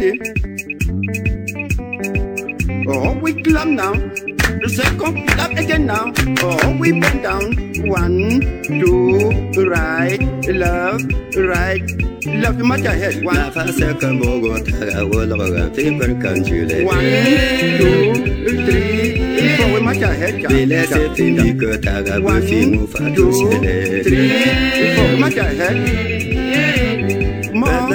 ready? Oh, we clap now. The second clap again now. Oh, we bend down. 1, 2, right, left, right. Left to match ahead. 1, 2, 3, 4. We match ahead. 1, 2, 3, 4. Match ahead. More.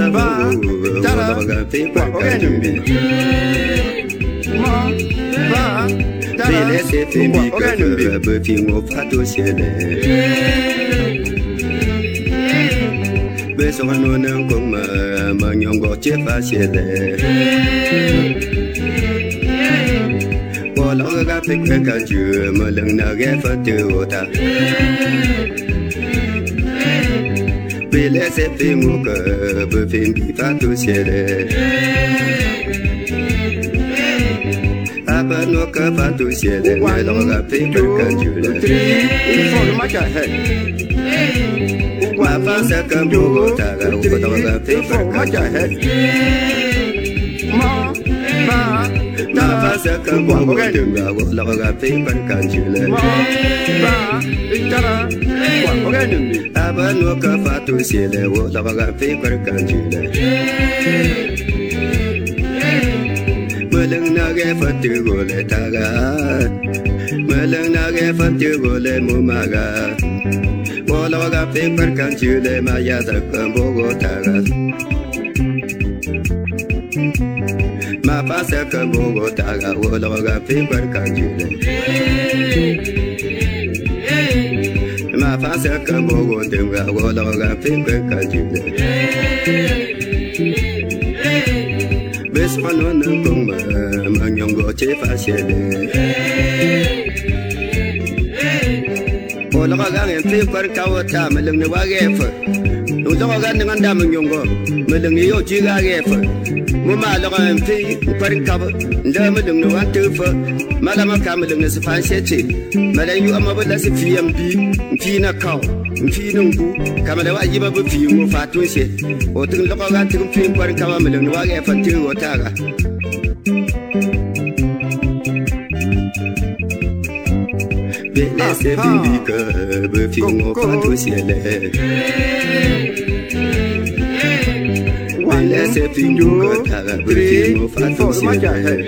Bê sông nô nương cũng mà nhông gõ chết phá xế lệ Bỏ lõ gà phích về cả chữ mà lần nào ghé phát chữ ô ta Bê lẽ xếp phim ngô cờ bê phim bị phát tu xế lệ À bê nô cờ phát tu xế lệ Ngài lõ gà phích về cả chữ lệ 1, 2, 3, 4 match ahead. Ma fa sa kam bo ta ga ko ta ga fe fa ka ahead. Ma fa sa kam bo ga dum ga ko la ga fe fa ka ji le ma ba tara ko ga dum aba no ka fa tu si le wo la ga fe fa ka ji le Melang na ga fa tu go le ta ga Melang na ga fa tu go le mu ma ga Walaga paper can you lay my yada combo tagas? My passa combo taga, Walaga paper can you lay? My passa combo dinga, Walaga paper can you lay? Best one on the gumma, Mangongo chief I said. Laga gang en fi par kawata meleng ne wage fa no laga gang dengan dam nyongo meleng yo ji ga ge fa mo ma laga en fi par kaw nda meleng ne wan tu fa malama ka meleng ne sfan sheti meleng yu amma bala se fi ambi fi na kaw fi nungu kamala wa jiba bu fi mo fa tu se o tin laga gang tin fi par kaw meleng ne wage fa tu o taga Laissez vivre que be film au pas tout ciel. Laissez vivre que be film au pas tout ciel.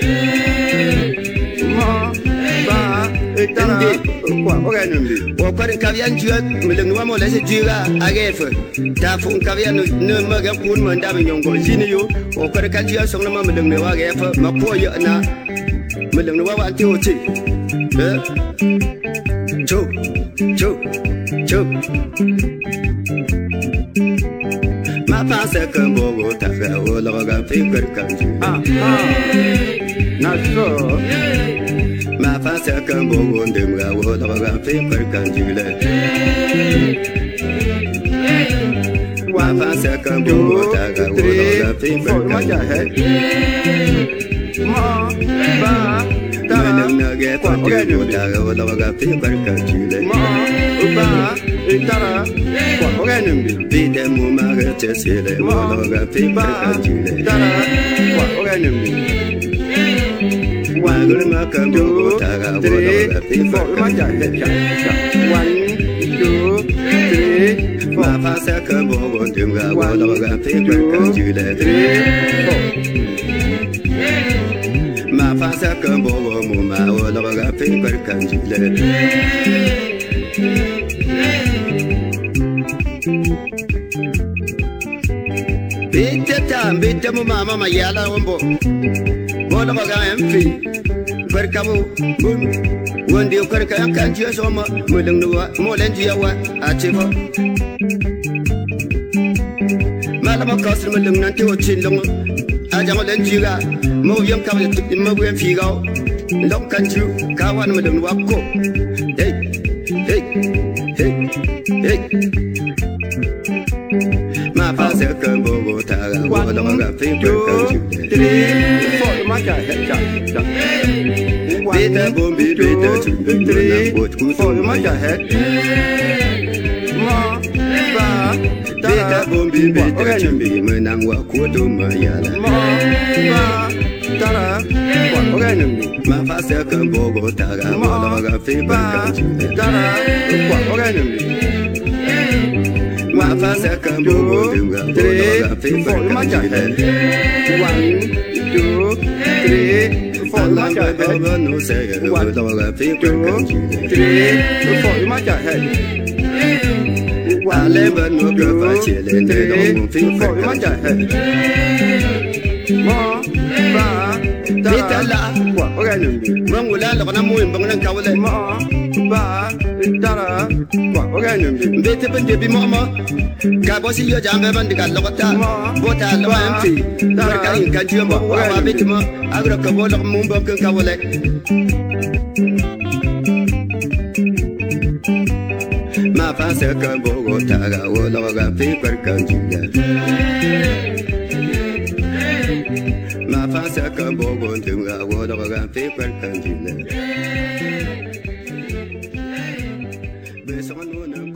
Ma ba tara ko ga dum O par kavian juat meleng wa mo laissez jura agef. Ta fun kavian ne ma ga kun man da nyongo jini yo o par kavian song na ma meleng ne wa agef ma ko yo na meleng wa wa ti o ti. Chuk, chuk, chuk. Ma passa combo ta ga o la ga fe per kanju. Na so. Ma passa combo ndem ga o la ga fe per kanju le. Ma passa combo ta ga o la ga fe per kanju. Ma ba Meleng na ge fa tu ta ga o la ga fe per kanju le. Ma ba tara ko ga dum Vite mu ma ga che se le o la ga fe per kanju le. Tara ko ga dum Wa gu ma combo ta ga o la ga fe per kanju le. 1, 2, 3, Ma passa combo ndem ga o la ga fe per kanju le. 4 Ma passa combo mu ma o la ga fe per kanju le. Bite mu mama ma yala wombo. Mo la ga emfi. Per kabu bum. Wondi o kar ka kan ji so ma mo leng no mo len ji wa a che fo. Mala ma ka sir mo leng nan ti o chin long. A jang len ji ga mo yem ka mo bu em fi ga. Long kan ju ka wan mo leng wa ko. Hey. Hey. Hey. Hey. Ma passa combo ta ga o la ga fe per kanju. 3, 4 ma ja ja. Beta bombi beta chumbi 3, 4 ma ja head. Ma ba beta bombi bi bi ta chimbi menang wa kudu mayala ma ba tara wa oganim ma fa se kan bogo taga wa ga fi ba barkan tara wa oganim ma fa se kan bogo dinga wa ga fi barkan 1 2 3 4 ma ja ba no se wa ga fi barkan 3 4 ma ja head Ale ba no ga fa che le ne do fi ma ja head ma ba tara wa oganim Mang wala lo kana mo imbang nang kawala ma ba tara wa oganim Bete ben debi mo mo ka bo si yo jambe ban diga lo kata bo ta lo am fi bar ka in ka jiyo mo wa bete mo agro ka bo lo mo mbang kan kawala Ma fa se ka bo go ta ga wo lo ga fi bar kan jiya Ma fa se ka bo go tim ga wo lo ga fi bar kan jiya Be so no